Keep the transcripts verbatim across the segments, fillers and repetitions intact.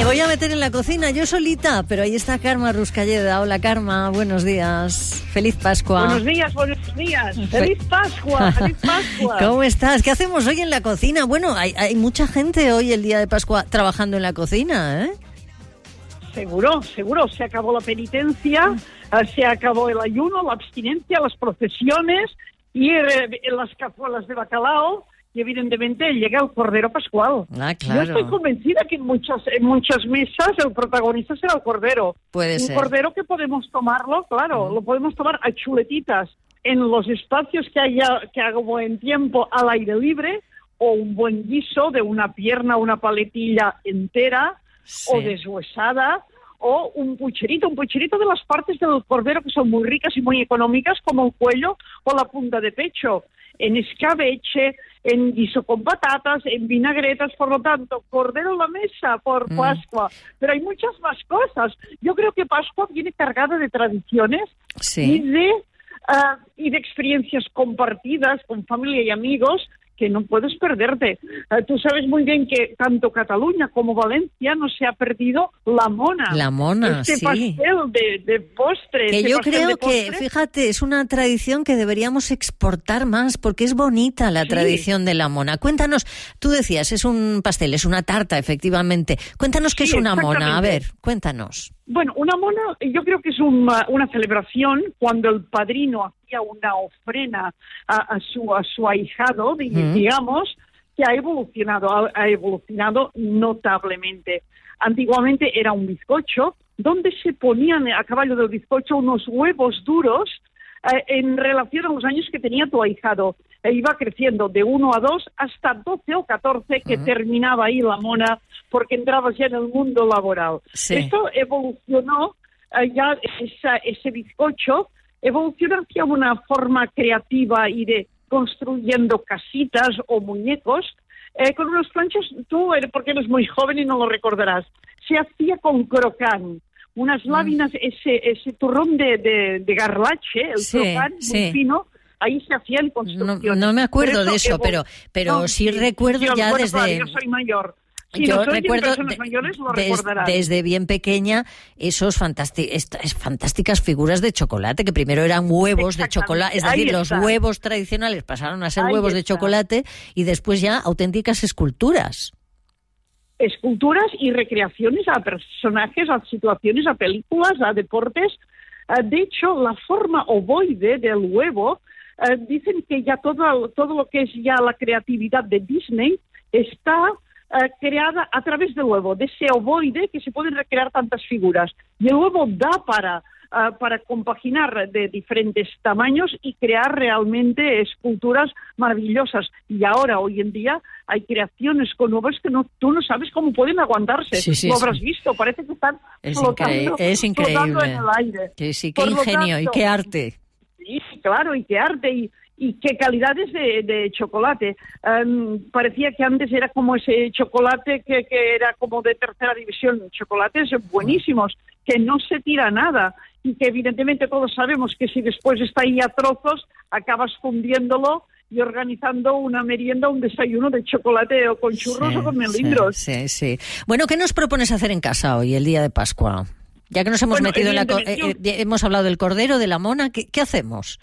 voy a meter en la cocina yo solita, pero ahí está Carme Ruscalleda. Hola, Carme, buenos días. Feliz Pascua. Buenos días, buenos días. Feliz Pascua, feliz Pascua. ¿Cómo estás? ¿Qué hacemos hoy en la cocina? Bueno, hay, hay mucha gente hoy, el día de Pascua, trabajando en la cocina, ¿eh? Seguro, seguro. Se acabó la penitencia, se acabó el ayuno, la abstinencia, las procesiones y eh, las cazuelas de bacalao. Y evidentemente llega el Cordero Pascual. Ah, claro. Yo estoy convencida que en muchas, en muchas mesas el protagonista será el Cordero. Puede Un ser. Cordero que podemos tomarlo, claro, mm. lo podemos tomar a chuletitas en los espacios que haya, que haga buen tiempo al aire libre, o un buen guiso de una pierna, una paletilla entera, sí. o deshuesada, o un pucherito, un pucherito de las partes del Cordero que son muy ricas y muy económicas, como el cuello o la punta de pecho. En escabeche, en guiso con patatas, en vinagretas, por lo tanto, Cordero en la mesa por Pascua. Mm. Pero hay muchas más cosas. Yo creo que Pascua viene cargada de tradiciones sí. y de uh, y de experiencias compartidas con familia y amigos que no puedes perderte. Uh, tú sabes muy bien que tanto Cataluña como Valencia no se ha perdido la mona. La mona, este sí. pastel de, de postre. Que este yo pastel creo de postre. que, fíjate, es una tradición que deberíamos exportar más, porque es bonita la sí. tradición de la mona. Cuéntanos, tú decías, es un pastel, es una tarta, efectivamente. Cuéntanos qué sí, es una mona, a ver, cuéntanos. Bueno, una mona yo creo que es una, una celebración cuando el padrino hacía una ofrenda a, a, su, a su ahijado, mm. digamos, que ha evolucionado, ha, ha evolucionado notablemente. Antiguamente era un bizcocho donde se ponían a caballo del bizcocho unos huevos duros eh, en relación a los años que tenía tu ahijado. E iba creciendo de uno a dos hasta doce o catorce, que uh-huh. terminaba ahí la mona, porque entrabas ya en el mundo laboral. Sí. Esto evolucionó, eh, ya esa, ese bizcocho evolucionó hacia una forma creativa y de construyendo casitas o muñecos, eh, con unos planchos, tú, porque eres muy joven y no lo recordarás, se hacía con crocán. Unas láminas, mm. ese, ese turrón de, de, de garlache, el sí, crocán, sí. muy fino, ahí se hacían construcciones. No, no me acuerdo de eso, pero, pero no, sí, sí recuerdo yo, ya bueno, desde... Claro, yo soy mayor. Si yo no soy recuerdo de, mayores, lo des, desde bien pequeña esos fantástic, estas fantásticas figuras de chocolate, que primero eran huevos de chocolate, es decir, los huevos tradicionales pasaron a ser ahí huevos está. de chocolate y después ya auténticas esculturas. Esculturas y recreaciones a personajes, a situaciones, a películas, a deportes. De hecho, la forma ovoide del huevo, dicen que ya todo, todo lo que es ya la creatividad de Disney está Uh, creada a través del huevo, de ese ovoide que se pueden recrear tantas figuras. Y el huevo da para, uh, para compaginar de diferentes tamaños y crear realmente esculturas maravillosas. Y ahora, hoy en día, hay creaciones con huevos que no, tú no sabes cómo pueden aguantarse. Sí, sí, lo sí. habrás visto, parece que están es flotando, increíble, es increíble. flotando en el aire. Sí, sí, qué Por ingenio tanto, y qué arte. Sí, claro, y qué arte. Y, y qué calidades de, de chocolate. Um, parecía que antes era como ese chocolate que, que era como de tercera división, chocolates buenísimos, que no se tira nada y que evidentemente todos sabemos que si después está ahí a trozos, acabas fundiéndolo y organizando una merienda, un desayuno de chocolate o con churros sí, o con melindros. Sí, sí, sí. Bueno, ¿qué nos propones hacer en casa hoy, el día de Pascua? Ya que nos hemos bueno, metido en la... Co- eh, eh, hemos hablado del cordero, de la mona, ¿qué, qué hacemos?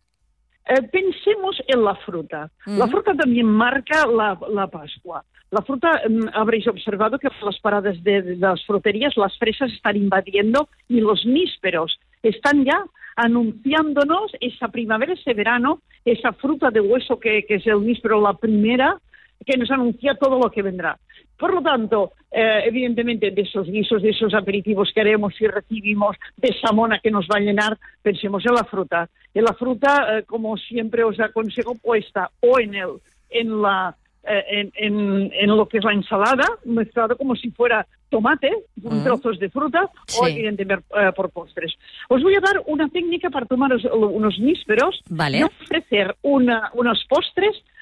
Eh, pensemos en la fruta. Mm. La fruta también marca la, la Pascua. La fruta, eh, habréis observado que las paradas de, de las fruterías, las fresas están invadiendo y los nísperos están ya anunciándonos esa primavera, ese verano, esa fruta de hueso que, que es el níspero, la primera, que nos anuncia todo lo que vendrá. Por lo tanto, eh, evidentemente, de esos guisos, de esos aperitivos que haremos y recibimos, de esa mona que nos va a llenar, pensemos en la fruta. En la fruta, eh, como siempre os aconsejo, puesta o en el, en la, eh, en, en, en lo que es la ensalada, mezclado como si fuera tomate, con uh-huh. trozos de fruta, sí. o evidentemente eh, por postres. Os voy a dar una técnica para tomar unos nísperos vale. y ofrecer una, unos postres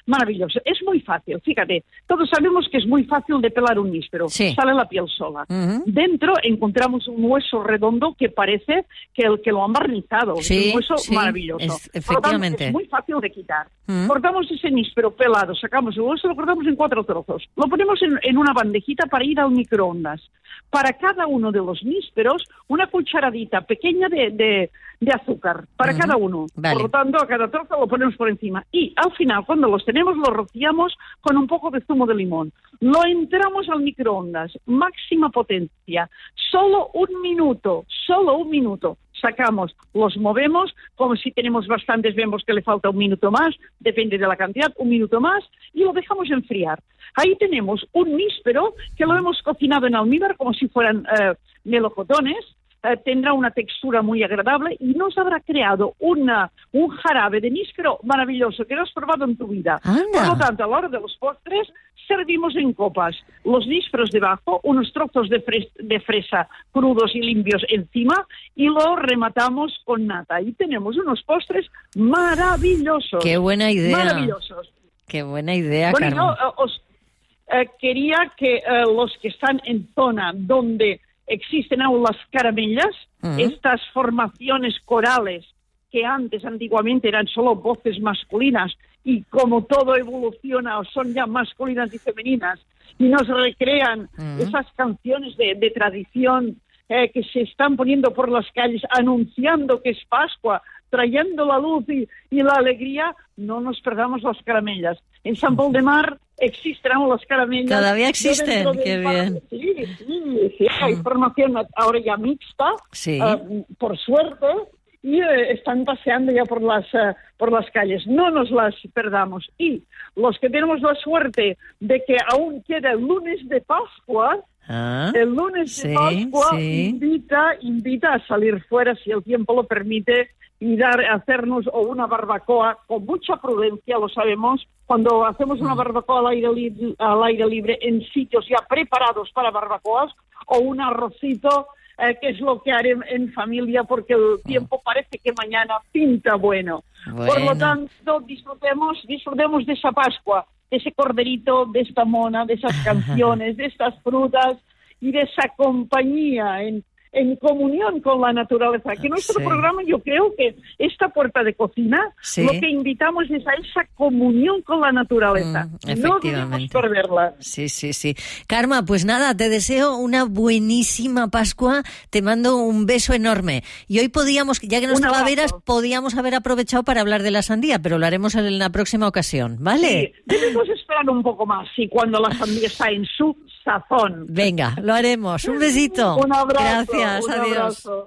maravilloso. Es muy fácil, fíjate, todos sabemos que es muy fácil de pelar un níspero, sí. sale la piel sola. Uh-huh. Dentro encontramos un hueso redondo que parece que, el, que lo han barnizado, sí, es un hueso sí, maravilloso. es, efectivamente. Tanto, es muy fácil de quitar. Uh-huh. Cortamos ese níspero pelado, sacamos el hueso, lo cortamos en cuatro trozos, lo ponemos en, en una bandejita para ir al microondas. Para cada uno de los nísperos, una cucharadita pequeña de, de, de azúcar, para uh-huh. cada uno. Vale. Por lo tanto, a cada trozo lo ponemos por encima. Y al final, cuando los tenemos, los rociamos con un poco de zumo de limón. Lo entramos al microondas, máxima potencia, solo un minuto, solo un minuto. Sacamos, los movemos, como si tenemos bastantes, vemos que le falta un minuto más, depende de la cantidad, un minuto más, y lo dejamos enfriar. Ahí tenemos un níspero que lo hemos cocinado en almíbar como si fueran eh, melocotones, eh, tendrá una textura muy agradable y nos habrá creado una, un jarabe de níspero maravilloso que no has probado en tu vida. Anda. Por lo tanto, a la hora de los postres, servimos en copas los nísperos debajo, unos trozos de, fres de fresa crudos y limpios encima y lo rematamos con nata. Y tenemos unos postres maravillosos. ¡Qué buena idea! Maravillosos. ¡Qué buena idea, bueno, Carmen! Yo uh, os uh, quería que uh, los que están en zona donde existen aún las caramellas, uh-huh. estas formaciones corales que antes, antiguamente, eran solo voces masculinas y como todo evoluciona, son ya masculinas y femeninas y nos recrean uh-huh. esas canciones de, de tradición eh, que se están poniendo por las calles anunciando que es Pascua, trayendo la luz y, y la alegría, no nos perdamos las caramellas. En Sant Pol de Mar existen aún las caramellas. Todavía existen, qué bien. Sí, sí, sí, hay formación ahora ya mixta, sí. uh, por suerte, y eh, están paseando ya por las uh, por las calles. No nos las perdamos. Y los que tenemos la suerte de que aún queda el lunes de Pascua, ah, el lunes sí, de Pascua sí. invita, invita a salir fuera, si el tiempo lo permite, y dar, hacernos o una barbacoa con mucha prudencia, lo sabemos, cuando hacemos una barbacoa al aire, li al aire libre en sitios ya preparados para barbacoas, o un arrocito, eh, que es lo que haré en familia, porque el tiempo parece que mañana pinta bueno. bueno. Por lo tanto, disfrutemos, disfrutemos de esa Pascua, de ese corderito, de esta mona, de esas canciones, de estas frutas y de esa compañía en en comunión con la naturaleza, que nuestro sí. programa, yo creo que esta puerta de cocina, sí. lo que invitamos es a esa comunión con la naturaleza. Mm, no debemos perderla. Sí, sí, sí. Karma, pues nada, te deseo una buenísima Pascua, te mando un beso enorme. Y hoy podíamos, ya que no estaba Veras, podíamos haber aprovechado para hablar de la sandía, pero lo haremos en la próxima ocasión, ¿vale? Sí, debemos esperar un poco más, sí, cuando la sandía está en su sazón. Venga, lo haremos. Un besito. Un abrazo. Gracias, un adiós. Abrazo.